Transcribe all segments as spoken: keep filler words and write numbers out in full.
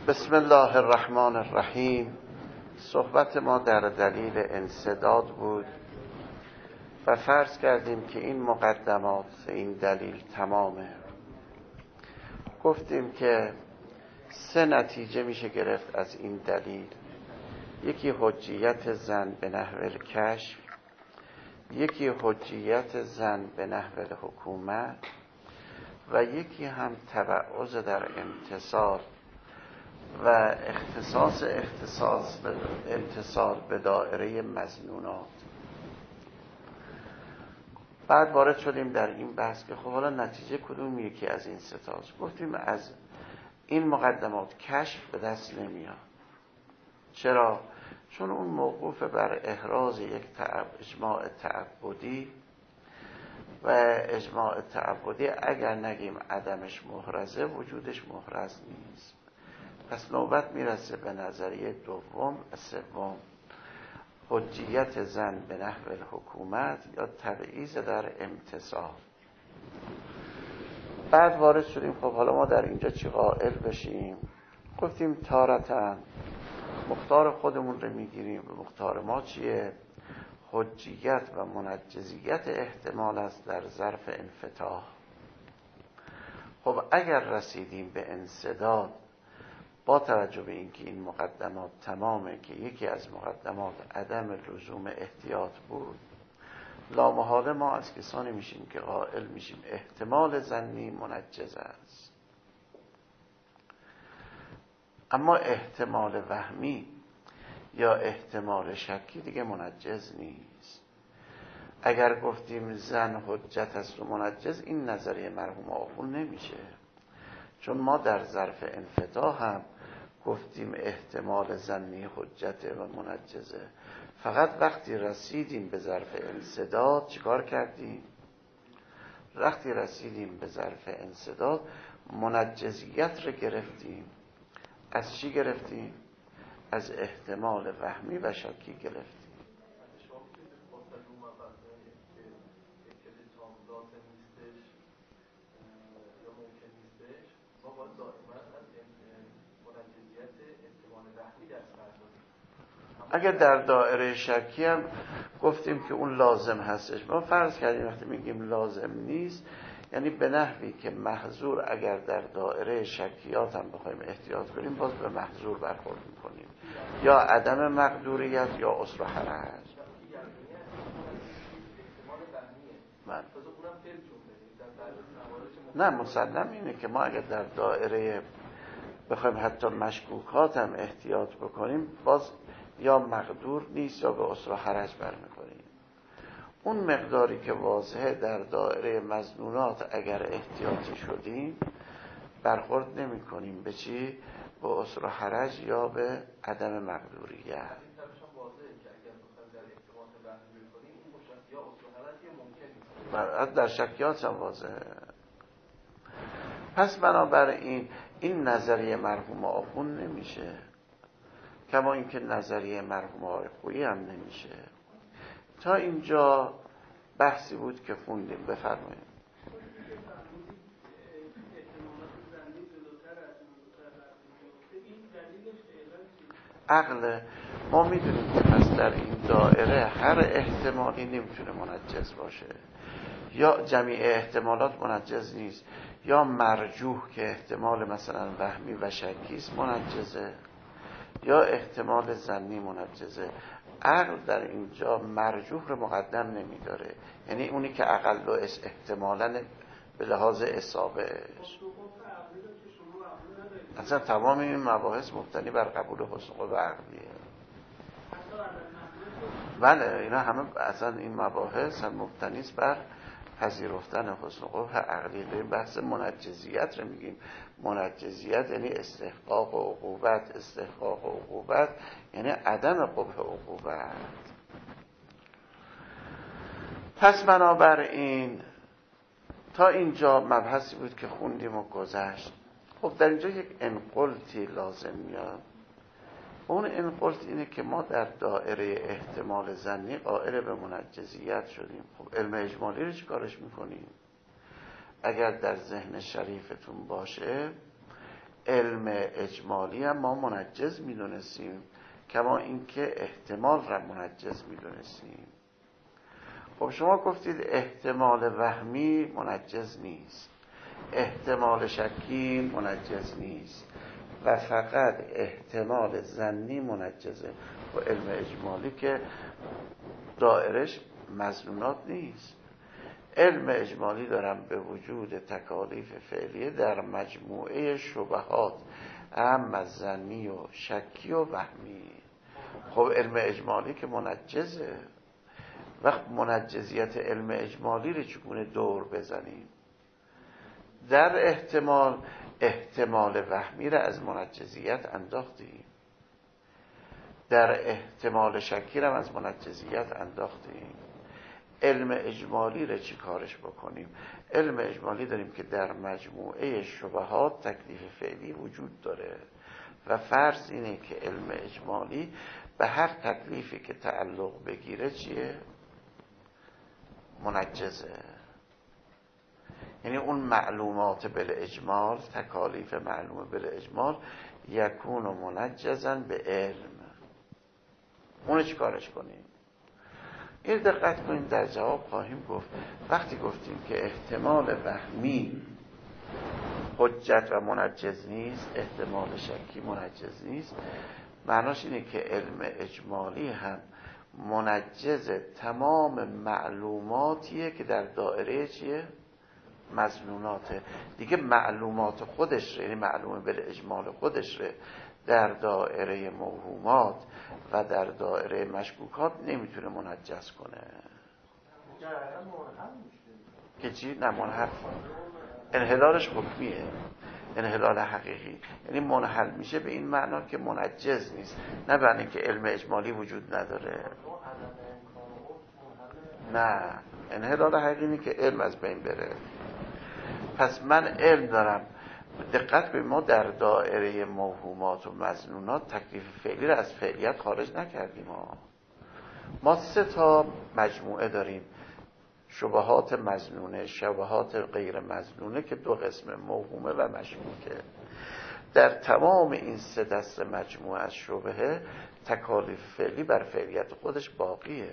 بسم الله الرحمن الرحیم. صحبت ما در دلیل انسداد بود و فرض کردیم که این مقدمات این دلیل تمامه. گفتیم که سه نتیجه میشه گرفت از این دلیل. یکی حجیت زن به نحو الکشف، یکی حجیت زن به نحو الحکومت و یکی هم تبعض در امتصال و اختصاص اختصاص به امتصال به دائره مظنونات. بعد وارد شدیم در این بحث که خب حالا نتیجه کدوم یکی از این ستاست. گفتیم از این مقدمات کشف به دست نمیاد. چرا؟ چون اون موقوف بر احراز یک تعب اجماع تعبدی و اجماع تعبدی اگر نگیم عدمش محرزه، وجودش محرز نیست. پس نوبت میرسه به نظریه دوم، سوم، حجیت زن به نحو الحکومت یا تبعیض در امتصال. بعد وارد شدیم خب حالا ما در اینجا چی قائل بشیم؟ گفتیم تارتاً مختار خودمون رو میگیریم و مختار ما چیه؟ حجیت و منجزیت احتمال است در ظرف انفتاح. خب اگر رسیدیم به انسداد با توجه به اینکه این مقدمات تمامه که یکی از مقدمات عدم لزوم احتیاط بود، لامحاله ما از کسانی میشیم که قائل میشیم احتمال ظنی منجز است، اما احتمال وهمی یا احتمال شکی دیگه منجز نیست. اگر گفتیم زن حجت است و منجز، این نظریه مرحوم آخون نمیشه، چون ما در ظرف انفتاح هم گفتیم احتمال ظنی حجته و منجزه. فقط وقتی رسیدیم به ظرف انسداد چیکار کردیم؟ وقتی رسیدیم به ظرف انسداد منجزیت رو گرفتیم. از چی گرفتیم؟ از احتمال وهمی و شکی گرفتیم. اگر در دائره شکی هم گفتیم که اون لازم هستش. ما فرض کردیم وقتی میگیم لازم نیست یعنی به نحوی که محظور اگر در دائره شکیات هم بخوایم احتیاط کنیم باز به محظور برخورد میکنیم، یا عدم مقدوریت یا عسر و حرج. نه مسلم اینه که ما اگر در دائره بخوایم حتی مشکوکات هم احتیاط بکنیم باز یا مقدور نیست یا به عسر و حرج برمیخوریم. اون مقداری که واضحه در دائره مظنونات اگر احتیاطی شدیم برخورد نمی کنیم به چی؟ به عسر و حرج یا به عدم مقدوریت. در شکیات هم واضحه. پس بنابراین این نظریه مرحوم آخون نمیشه، کما اینکه نظریه مرحوم آقای خویی هم نمیشه. تا اینجا بحثی بود که خوندیم. بفرمایید. عقل ما میدونیم که پس در این دائره هر احتمالی نمیتونه منجز باشه، یا جمیع احتمالات منجز نیست، یا مرجوح که احتمال مثلا وهمی و شکی است منجزه، یا احتمال ظنی منجزه. عقل در اینجا مرجوح رو مقدم نمیداره، یعنی اونی که اقل و احتمالاً به لحاظ اصابهش. اصلا تمام این مباحث مبتنی بر قبول حسن قوه عقلیه. بله اینا همه اصلا این مباحث هم مبتنی است بر پذیرفتن حسن قوه عقلی. به بحث منجزیت رو میگیم. منجزیت یعنی استحقاق و عقوبت. استحقاق و عقوبت یعنی عدم قبح عقوبت. پس بنابراین تا اینجا مبحثی بود که خوندیم و گذشت. خب در اینجا یک انقلتی لازم میاد. اون انقلت اینه که ما در دائره احتمال ظنی قائل به منجزیت شدیم. خب علم اجمالی رو چی کارش میکنیم؟ اگر در ذهن شریفتون باشه علم اجمالی هم ما منجز میدونستیم، کما اینکه احتمال را منجز میدونستیم. خب شما گفتید احتمال وهمی منجز نیست، احتمال شکی منجز نیست و فقط احتمال ظنی منجزه. و علم اجمالی که دائرش مظنونات نیست. علم اجمالی دارم به وجود تکالیف فعلیه در مجموعه شبهات اما ظنی و شکی و وهمی. خب علم اجمالی که منجزه، وقت منجزیت علم اجمالی رو چگونه دور بزنیم؟ در احتمال احتمال وهمی رو از منجزیت انداختیم، در احتمال شکی رو از منجزیت انداختیم. علم اجمالی رو چی کارش بکنیم؟ علم اجمالی داریم که در مجموعه شبهات تکلیف فعلی وجود داره و فرض اینه که علم اجمالی به هر تکلیفی که تعلق بگیره چیه؟ منجزه. یعنی اون معلومات بالاجمال، تکالیف معلومه بالاجمال یکون منجزا به علم. اونو چی کارش کنیم؟ این دقت کنید، در جواب خواهیم گفت وقتی گفتیم که احتمال وهمی حجت و منجز نیست، احتمال شکی منجز نیست، معناش اینه که علم اجمالی هم منجز تمام معلوماتیه که در دائره چیه؟ مظنوناته. دیگه معلومات خودش یعنی معلومه بالاجمال خودش ره در دائره موهومات و در دائره مشکوکات نمیتونه منجز کنه. که چی؟ نه منحل. انحلالش حکمیه، انحلال حقیقی، یعنی منحل میشه به این معنا که منجز نیست، نه به اینکه علم اجمالی وجود نداره. نه، انحلال حقیقی اینه که علم از بین بره. پس من علم دارم. دقت به ما در دائره موهومات و مظنونات تکلیف فعلی را از فعلیت خارج نکردیم. ما ما سه تا مجموعه داریم: شبهات مظنونه، شبهات غیر مظنونه که دو قسم، موهومه و مشکوکه. در تمام این سه دست مجموعه از شبهه تکالیف فعلی بر فعلیت خودش باقیه.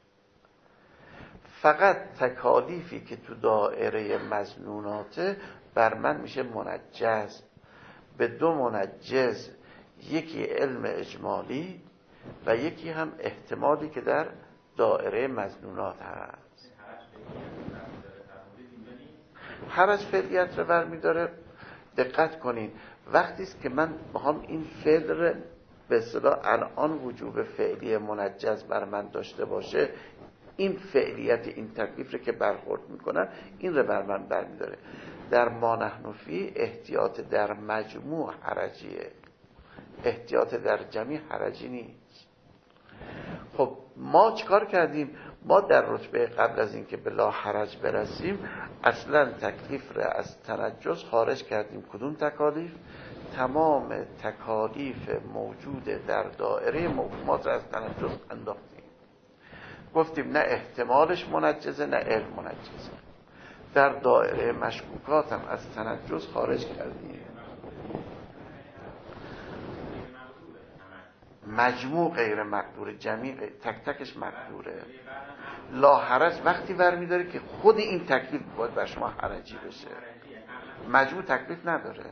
فقط تکالیفی که تو دائره مظنوناته بر من میشه منجز به دو منجز، یکی علم اجمالی و یکی هم احتمالی که در دائره مظنونات هست. هر از فعلیت رو برمیداره. دقت کنین وقتی است که من بخوام این فعل رو به اصطلاح الان وجوب فعلی منجز بر من داشته باشه، این فعلیت این تکلیف رو که برخورد میکنن این رو بر من برمیداره. در ما نحن فی احتیاط در مجموع حرجیه، احتیاط در جمعی حرجی نیست. خب ما چیکار کردیم؟ ما در رتبه قبل از اینکه به لا حرج برسیم اصلا تکلیف رو از تنجز خارج کردیم. کدوم تکالیف؟ تمام تکالیف موجود در دائره موهومات رو از تنجز انداختیم. گفتیم نه احتمالش منجزه نه علم منجزه. در دائره مشکوکات هم از تنجز خارج کردیم. مجموع غیر مقدور، جمعی تک تکش مقدوره. لا حرج وقتی برمیداره که خود این تکلیف باید بر شما حرجی بشه، مجموع تکلیف نداره.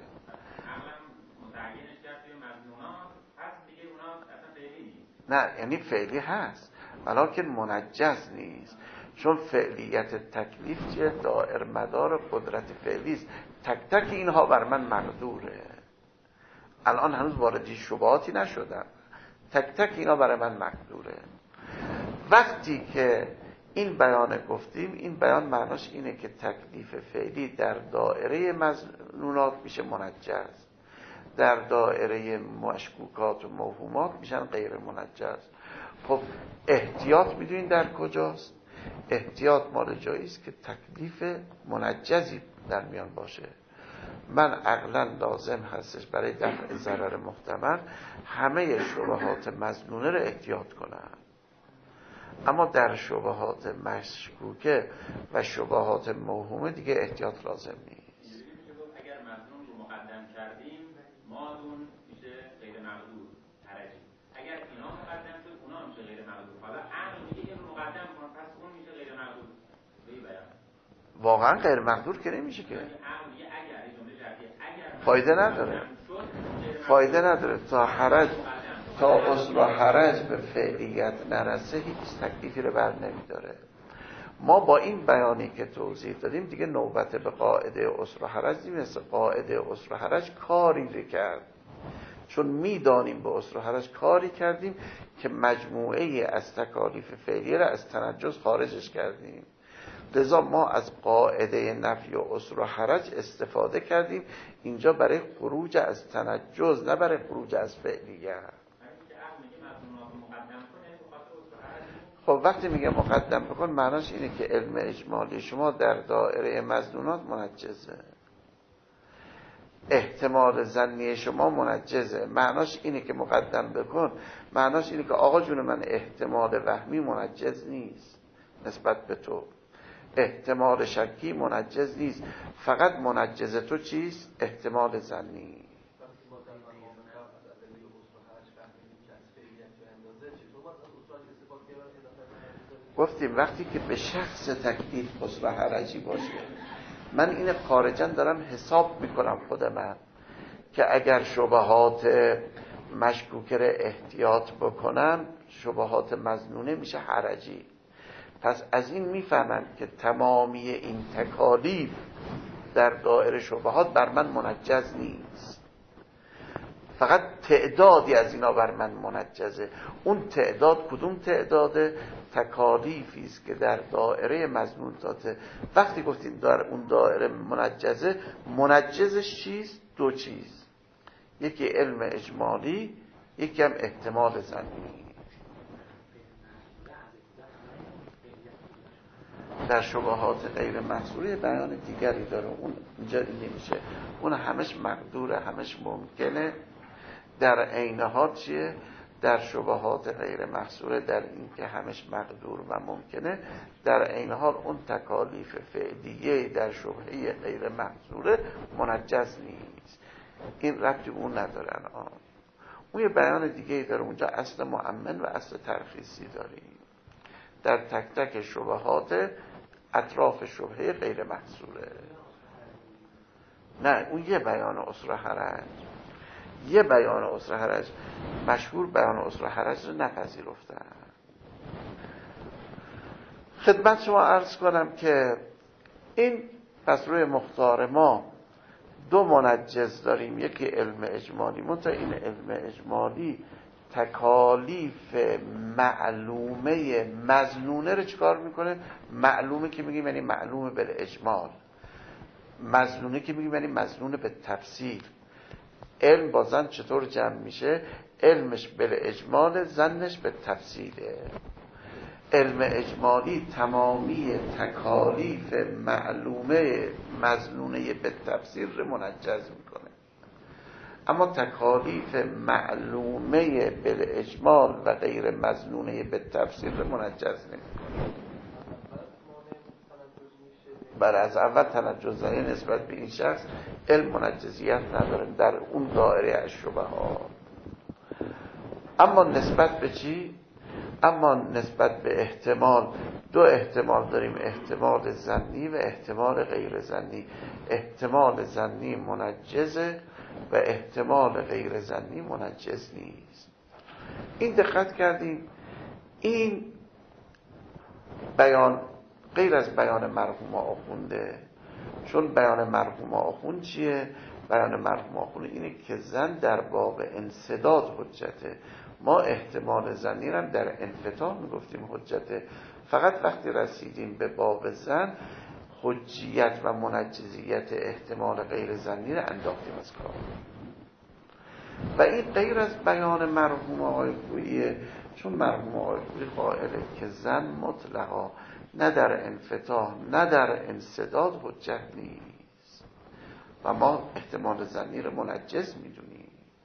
نه یعنی فعلی هست ولکن منجز نیست، چون فعلیت تکلیف چیه؟ دائر مدار قدرت فعلی است. تک تک اینها بر من مقدوره. الان هنوز واردی شبهاتی نشدم، تک تک اینا برای من مقدوره. وقتی که این بیان گفتیم، این بیان معناش اینه که تکلیف فعلی در دائره مظنونات میشه منجز، در دائره مشکوکات و موهومات میشن غیر منجز. خب احتیاط میدونین در کجاست؟ احتیاط مال جایی است که تکلیف منجزی در میان باشه. من عقلا لازم هستش برای دفع ضرر محتمل همه شبهات مظنونه رو احتیاط کنم، اما در شبهات مشکوکه و شبهات موهومه دیگه احتیاط لازم نیست. اگر مظنون رو مقدم کردیم واقعا غیر مقدور که نمیشه که، فایده نداره، فایده نداره تا حرج تا اصل و حرج به فعلیت نرسه هیچ تکلیفی رو بر نمیداره. ما با این بیانی که توضیح دادیم دیگه نوبت به قاعده اصل و حرج نیست. قاعده اصل و حرج کاری رو کرد، چون میدانیم به اصل و حرج کاری کردیم که مجموعه از تکالیف فعلیه را از تنجز خارجش کردیم. لذا ما از قاعده نفی و اصل و حرج استفاده کردیم اینجا برای خروج از تنجز، نه برای خروج از فعلیه. خب وقتی میگه مقدم بکن معناش اینه که علم اجمالی شما در دایره مظنونات منجزه، احتمال ظنی شما منجزه. معناش اینه که مقدم بکن معناش اینه که آقا جون من احتمال وهمی منجز نیست نسبت به تو، احتمال شکی منجز نیست، فقط منجز تو چیست؟ احتمال ظنی. گفتیم وقتی که به شخص تکلیف اصل و حرجی باشه، من این خارجاً دارم حساب میکنم خود من که اگر شبهات مشکوکه احتیاط بکنم شبهات مظنونه میشه حرجی. پس از این میفهمم که تمامی این تکالیف در دایره شبهات بر من منجز نیست، فقط تعدادی از اینا بر من منجزه. اون تعداد کدوم تعداده؟ تکالیفی است که در دایره مظنونات. وقتی گفتیم در اون دایره منجزه، منجزش چیست؟ دو چیز، یکی علم اجمالی، یکی هم احتمال ظنی. در شبهات غیر محصوره بیان دیگری داره، اون اینجا نمیشه، اون همش مقدوره، همش ممکنه. در عین حال چیه؟ در شبهات غیر محصوره در این که همش مقدور و ممکنه، در عین حال اون تکالیف فعلیه در شبهه غیر محصوره منجز نیست. این ربطی اون نداره. الان اون یه بیان دیگه داره، اونجا اصل مؤمن و اصل ترخیصی داریم در تک تک شبهات اطراف شبهه غیر محصوره. نه اون یه بیان اصل حرج، یه بیان اصل حرج مشهور بیان اصل حرج رو نپذیرفتن. خدمت شما عرض کنم که این پس روی مختار ما دو منجز داریم، یکی علم اجمالی، منتها این علم اجمالی تکالیف معلومه مظنونه رو چکار میکنه؟ معلومه که میگیم یعنی معلومه بالاجمال، مظنونه که میگیم یعنی مظنونه به تفسیر. علم با ظن چطور جمع میشه؟ علمش بالاجمال، ظنش به تفسیره. علم اجمالی تمامی تکالیف معلومه مظنونه به تفسیر رو منجز میکنه، اما تکالیف معلومه بالاجمال و غیر مظنونه به تفسیر رو منجز نمیکنه. برای از اول تنجز داره نسبت به این شخص علم منجزیت نداره در اون دایره از شبهات. اما نسبت به چی؟ اما نسبت به احتمال دو احتمال داریم، احتمال ظنی و احتمال غیر ظنی. احتمال ظنی منجزه و احتمال غیر ظنی منجز نیست. این دقت کردیم این بیان غیر از بیان مرحوم آخونده، چون بیان مرحوم آخوند چیه؟ بیان مرحوم آخوند اینه که زن در باب انسداد حجته. ما احتمال ظنی رو در انفتاح میگفتیم حجته، فقط وقتی رسیدیم به باب زن حجیت و منجزیت احتمال غیر ظنی رو انداختیم از کار. و این غیر از بیان مرحوم آقای خوییه، چون مرحوم آقای خویی قائله که زن مطلقا نه در انفتاح نه در انسداد حجت نیست و ما احتمال ظنی رو منجز میدونیم.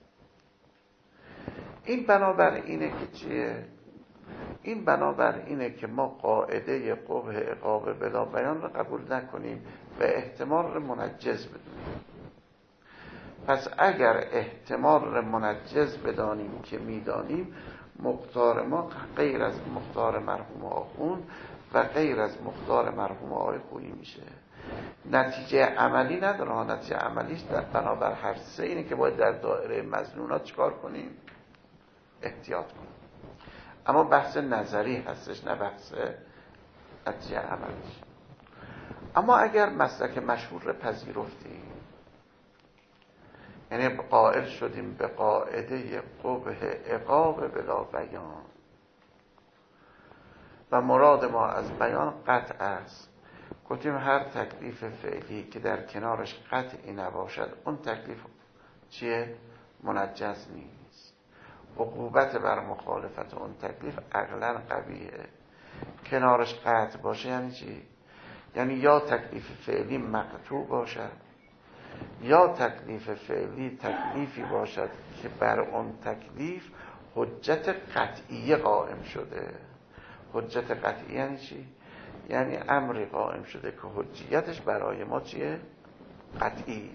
این بنابر اینه که چیه؟ این بنابر اینه که ما قاعده قبح عقاب بلا بیان رو قبول نکنیم و احتمال رو منجز بدونیم. پس اگر احتمال رو منجز بدانیم که میدانیم، مختار ما غیر از مختار مرحوم آخوند و غیر از مقدار مرحوم آقای خویی میشه. نتیجه عملی نداره. نتیجه عملیش در بنابر هر سه اینه که باید در دایره مظنونات چیکار کنیم؟ احتیاط کنیم. اما بحث نظری هستش، نه بحث نتیجه عملیش. اما اگر مسلک مشهور پذیرفتیم، یعنی قائل شدیم به قاعده قبح عقاب بلا بیان و مراد ما از بیان قطع است، گفتیم هر تکلیف فعلی که در کنارش قطعی نباشد اون تکلیف چیه؟ منجز نیست. عقوبت بر مخالفت اون تکلیف عقلاً قبیحه. کنارش قطع باشه یعنی چی؟ یعنی یا تکلیف فعلی مقطوع باشد یا تکلیف فعلی تکلیفی باشد که بر اون تکلیف حجت قطعی قائم شده. حجت قطعی یعنی چی؟ یعنی امری قائم شده که حجیتش برای ما چیه؟ قطعی.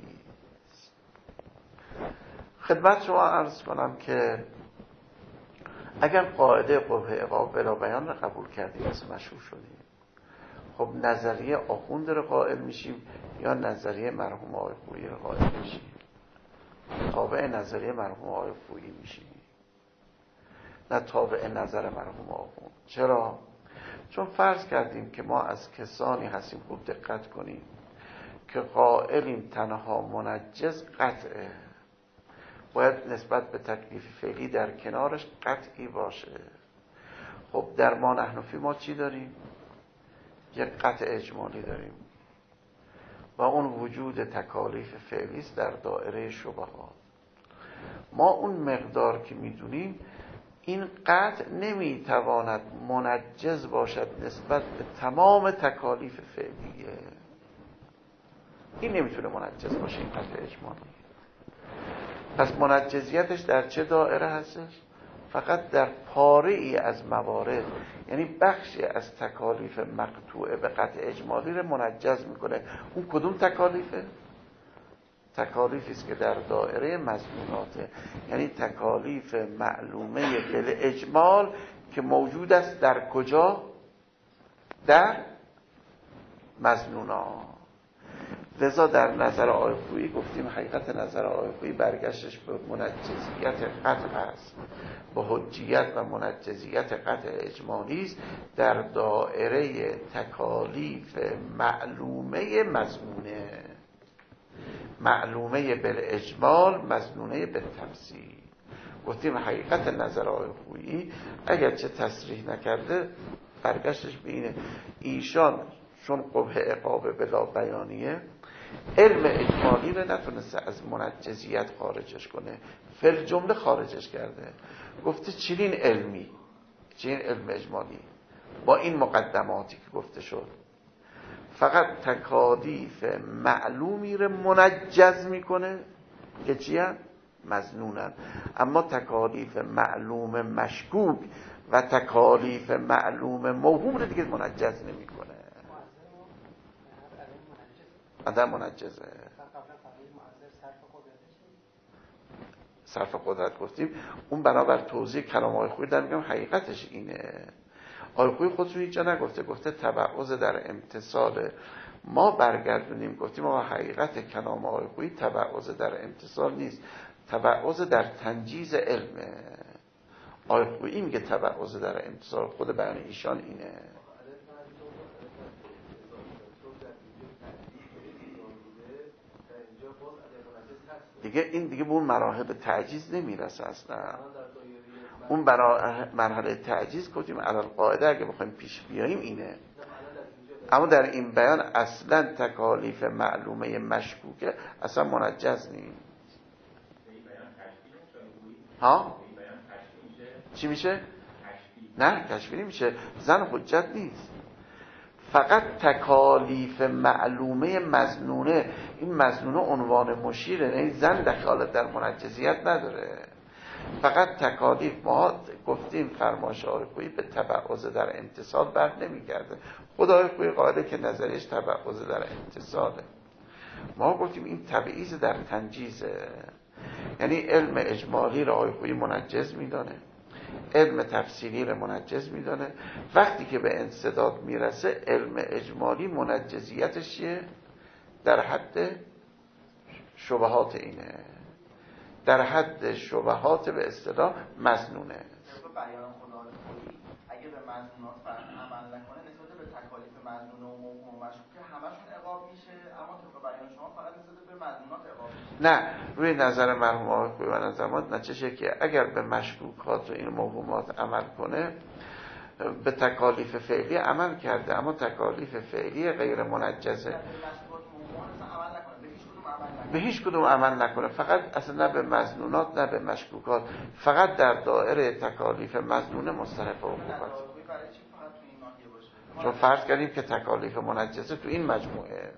خدمت شما عرض کنم که اگر قاعده قبح عقاب بلا بیان را قبول کردیم اسم مشهور شدیم، خب نظریه آخوند رو قائل میشیم یا نظریه مرحوم آقای خویی رو قائل میشیم؟ تابع نظریه مرحوم آقای خویی میشیم، نه تابع نظر مرحوم آخوند. چرا؟ چون فرض کردیم که ما از کسانی هستیم، خوب دقت کنیم، که قائلیم تنها منجز قطعه، باید نسبت به تکلیف فعلی در کنارش قطعی باشه. خب در ما نحنفی ما چی داریم؟ یک قطع اجمالی داریم و اون وجود تکالیف فعلی است در دایره شبهات. ما اون مقدار که میدونیم این قطع نمیتواند منجز باشد نسبت به تمام تکالیف فعلیه. این نمیتونه منجز باشه، این قطع اجمالی. پس منجزیتش در چه دایره هستش؟ فقط در پاره ای از موارد، یعنی بخشی از تکالیف مقطوعه به قطع اجمالی رو منجز میکنه. اون کدوم تکالیفه؟ تکالیفی است که در دایره مظنوناته، یعنی تکالیف معلومه بالاجمال که موجود است در کجا؟ در مظنونات. لذا در نظر آقای خویی گفتیم حقیقت نظر آقای خویی برگشتش به منجزیت قطع است، به حجیت و منجزیت قطع اجمالی است در دایره تکالیف معلومه مظنونه. معلومه بالاجمال، مظنونه بالتفصیل. گفتیم حقیقت نظر آقای خویی اگر چه تصریح نکرده برگشتش به اینه، ایشان چون قبح عقاب بلا بیانیه علم اجمالی رو نتونسته از منجزیت خارجش کنه، فل جمله خارجش کرده. گفته چنین علمی، چنین علم اجمالی با این مقدماتی که گفته شد فقط تکالیف معلومی رو منجز میکنه که چی هم؟ مظنونن. اما تکالیف معلوم مشکوک و تکالیف معلوم موهوم رو دیگه منجز نمیکنه. عدم منجزه. صرف قدرت گفتیم اون بنابر توضیح کلام آقای خویی در میگم حقیقتش اینه. آقای خویی خودش رو اینجا نگفته، گفته تبعض در امتصال ما برگردونیم. گفتیم آقا حقیقت کلام آقای خویی تبعض در امتصال نیست، تبعض در تنجیز علمه. آقای خویی میگه تبعض در امتصال، خود بیان ایشان اینه. دیگه این دیگه به اون مراحل تعجیز نمیرسه اصلا. اون مرحله تعجیز گفتیم علل قاعده اگه بخوایم پیش بیاییم اینه. اما در این بیان اصلا تکالیف معلومه مشکوکه اصلا منجز نیست. ها؟ چی میشه؟ نه کشفی نمیشه، زن حجت نیست. فقط تکالیف معلومه مظنونه، این مظنونه عنوان مشیره، نه زن دخالت در منجزیت نداره. فقط تکالیف ما گفتیم فرمایش آقای خویی به تبعض در امتصال بر نمیگرده. خدای خویی قائله که نظریش تبعض در امتصاله. ما گفتیم این تبعیض در تنجیزه، یعنی علم اجمالی را آقای خویی منجز میدانه، علم تفصیلی رو منجز میدانه. وقتی که به انسداد میرسه علم اجمالی منجزیتش چیه؟ در حد شبهات اینه، در حد شبهات به اصطلاح مظنونه. بیان خدا خودی اگه به مظنونات فرق عمل نکنه نسبت به تکالیف مظنون و موهوم و مشکوک همشون عقاب میشه، اما طبق بیان شما فقط نسبت به مظنونات عقاب میشه. نه، روی نظر مرحوم آقای خویی و نظر ما نتیجه که اگر به مشکوکات و این موهومات عمل کنه به تکالیف فعلی عمل کرده، اما تکالیف فعلی غیر منجزه، به هیچ کدوم عمل نکنه، فقط اصلا نه به مظنونات نه به مشکوکات، فقط در دائره تکالیف مظنونه مستحق عقوبت. چون فرض کردیم که تکالیف منجزه تو این مجموعه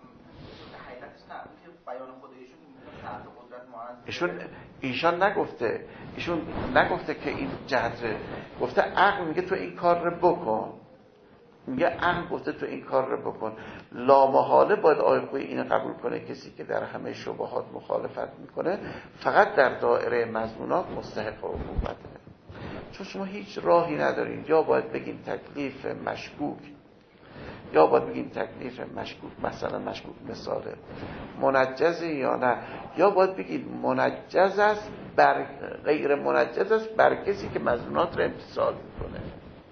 ایشون ایشان نگفته ایشون نگفته که این جهت، گفته عقل میگه تو این کار رو بکن، میگه عقل گفته تو این کار رو بکن. لامحاله باید آقای خویی اینو قبول کنه کسی که در همه شبهات مخالفت میکنه فقط در دائره مظنونات مستحق عقوبته. چون شما هیچ راهی ندارین، یا باید بگین تکلیف مشکوک یا باید بگین تکلیف مشکوک مثلا مشکوک مثاله منجز یا نه، یا باید بگید منجز است بر غیر منجز است بر کسی که مظنونات رو امتثال میکنه،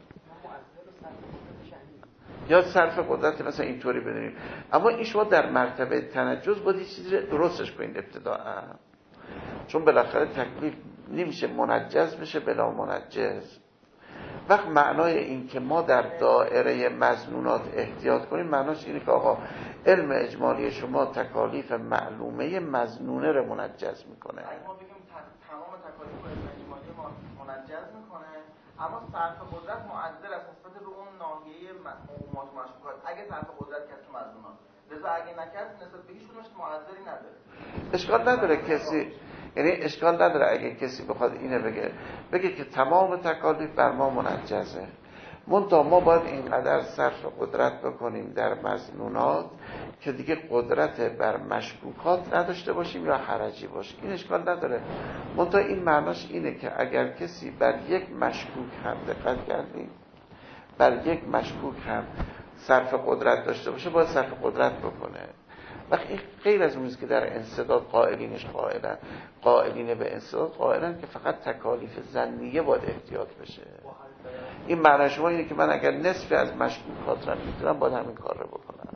یا صرف قدرت مثلا اینطوری بدونیم. اما این شما در مرتبه تنجز باید یه چیزی رو درستش کنید ابتداء، چون بالاخره تکلیف نمیشه منجز بشه بلا منجز. وقت معنای این که ما در دائره مظنونات احتیاط کنیم معناش اینه که آقا علم اجمالی شما تکالیف معلومه مظنونه رو منجز میکنه. اگه ما بگیم تمام تکالیف علم اجمالی ما منجز میکنه، اما صرف قدرت معدل است نسبت به اون ناحیه موهومات و مشکوکات، اگه صرف قدرت کرد تو مظنونات، لذا اگه نکرد نسبت به هیچ کدومش معدلی نداره. اشکال نداره کسی، یعنی اشکال نداره اگه کسی بخواد اینه بگه بگه که تمام تکالیف بر ما منجزه، منتها ما باید اینقدر صرف قدرت بکنیم در مظنونات که دیگه قدرت بر مشکوکات نداشته باشیم یا حرجی باشه. این اشکال نداره، منتها این معناش اینه که اگر کسی بر یک مشکوک هم دقت کردیم بر یک مشکوک هم صرف قدرت داشته باشه باید صرف قدرت بکنه. وقتی غیر از اونیست که در انسداد قائلینش قائلن قائلین به انسداد قائلن که فقط تکالیف ظنیه باید احتیاط بشه. این معنی شما اینه که من اگر نصف از مشکوکات را میتونم باید همین کار رو بکنم.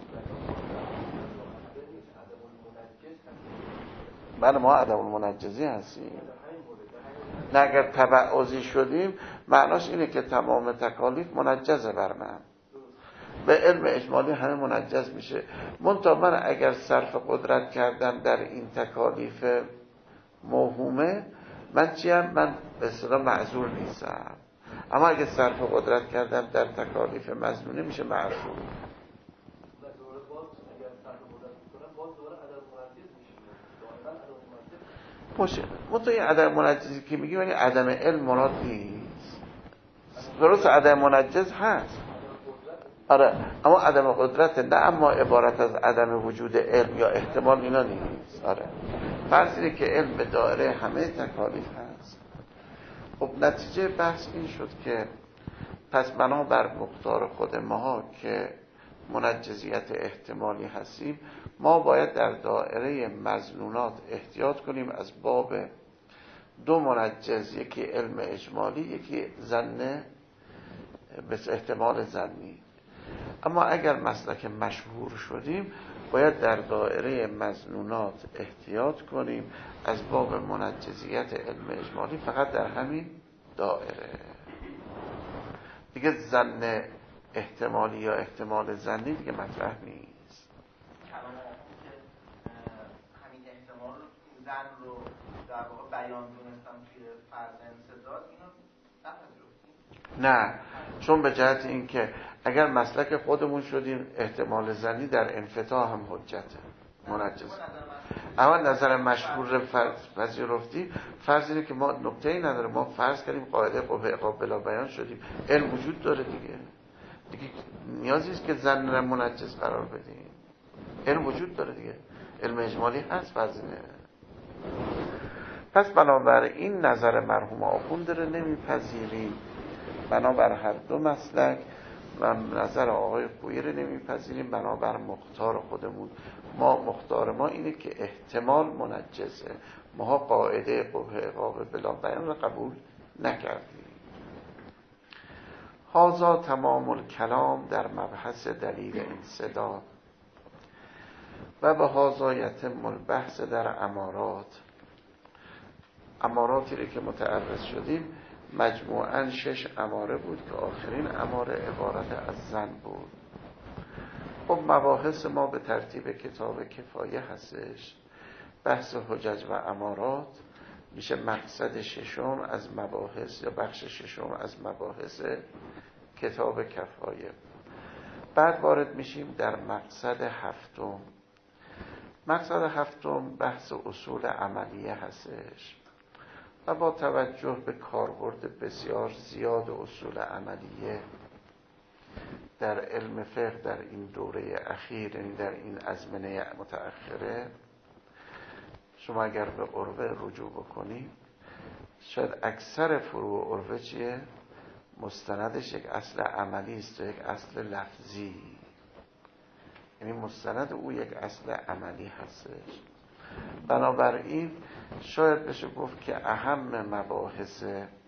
بله ما عدم المنجزی هستیم، نه اگر تبعضی شدیم معناش اینه که تمام تکالیف منجزه بر من، به علم اجمالی همه منجز میشه. منتها من اگر صرف قدرت کردم در این تکالیف موهومه من چیم؟ من به اصطلاح معذور نیستم، اما اگر صرف قدرت کردم در تکالیف مظنونه میشه معذور. باشه منتها این عدم منجزی که میگیم یعنی عدم علم مراد نیست، درست عدم منجز هست آره، اما عدم قدرت نه، اما عبارت از عدم وجود علم یا احتمال اینا نیست. آره فرض اینه که علم به دائره همه تکالیف هست. خب نتیجه بحث این شد که پس بنا بر مقدار خود ما که منجزیت احتمالی هستیم ما باید در دائره مظنونات احتیاط کنیم از باب دو منجز، یکی علم اجمالی یکی ظن به احتمال ظنی. اما اگر مسلک مشهور شدیم باید در دائره مظنونات احتیاط کنیم از باب منجزیت علم اجمالی فقط در همین دائره، دیگه ظن احتمالی یا احتمال ظنی دیگه مطرح نیست. همین احتمال ظن رو در واقع بیان دونستم توی فرض انسداد اینو نپذیرفتیم؟ نه، چون به جهت این که اگر مسلک خودمون شدیم احتمال ظنی در انفتاح هم حجته منجز. اما نظر مشهور رو فرض پذیرفتیم، فرض اینه که ما نکته‌ای نداره، ما فرض کردیم قاعده قوه عقاب بلا بیان شدیم، علم وجود داره دیگه دیگه نیازی است که ظن رو منجز قرار بدیم، علم وجود داره دیگه، علم اجمالی هست فرض اینه. پس بنابراین نظر مرحوم آخوند رو نمیپذیریم، بنابر هر دو مسلک، و نظر آقای خویی رو نمیپذیریم بنابر مختار خودمون. ما مختار ما اینه که احتمال منجزه، ما قاعده قبه اقابه بلا بیان رو قبول نکردیم. هذا تمام الکلام در مبحث دلیل انصداد و به هذا یتم البحث در امارات. اماراتی رو که متعرض شدیم مجموعاً شش اماره بود که آخرین اماره عبارت از زن بود. خب مباحث ما به ترتیب کتاب کفایه هستش. بحث حجج و امارات میشه مقصد ششم از مباحث یا بخش ششم از مباحث کتاب کفایه. بعد وارد میشیم در مقصد هفتم. مقصد هفتم بحث اصول عملیه هستش و با توجه به کاربرد بسیار زیاد اصول عملیه در علم فقه در این دوره اخیر، یعنی در این ازمنه متأخره، شما اگر به عروه رجوع بکنید شاید اکثر فروع عروه چیه؟ مستندش یک اصل عملی است و یک اصل لفظی، یعنی مستند او یک اصل عملی هستش. بنابراین شاید بشه گفت که اهم مباحث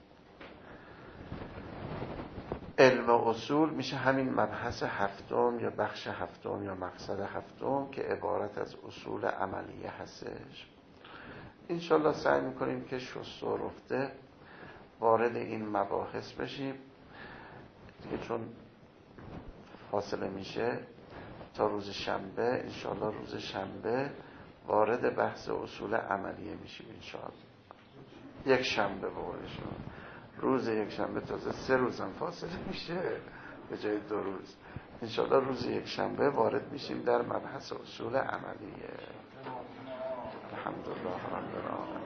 علم اصول میشه همین مبحث هفتم یا بخش هفتم یا مقصد هفتم که عبارت از اصول عملیه هستش. انشالله سعی میکنیم که شست و رفته وارد این مباحث بشیم دیگه، چون فاصله میشه تا روز شنبه. انشالله روز شنبه وارد بحث اصول عملیه میشیم انشالله. یک شنبه بورشون روز یک شنبه، تازه سه روزم فاصله میشه به جای دو روز. انشالله روز یک شنبه وارد میشیم در مبحث اصول عملیه. الحمدلله رب العالمین.